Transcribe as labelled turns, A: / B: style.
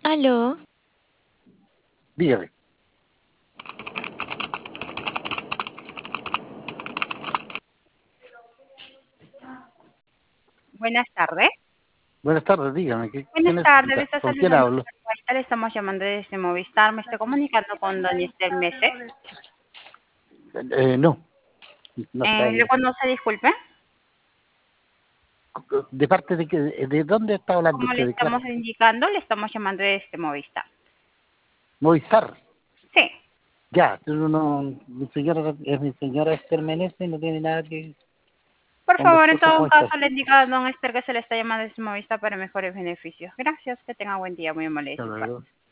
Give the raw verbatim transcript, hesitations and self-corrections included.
A: Aló,
B: Dígame.
C: Buenas tardes.
B: Buenas tardes, dígame. ¿Qué, qué
C: Buenas tardes, le
B: necesita?
C: está
B: ¿Con quién
C: saludando.
B: hablo?
C: Ahorita le estamos llamando desde Movistar. Me estoy comunicando con doña Estel Mese.
B: Eh, no, no está
C: Eh, ¿Le
B: ella.
C: conoce, disculpe?
B: ¿De parte de qué? ¿De dónde está hablando
C: Como le
B: usted? ¿De clase?
C: estamos indicando, le estamos llamando desde Movistar.
B: Movistar.
C: Sí.
B: Ya, no, no, mi señora es mi señora Esther Meneses, no tiene nada que
C: Por favor, en
B: conversar con
C: todo
B: Movistar.
C: caso, le indica a don Esther que se le está llamando desde Movistar para mejores beneficios. Gracias, que tenga buen día, muy amable de
B: Hasta
C: su parte.
B: luego.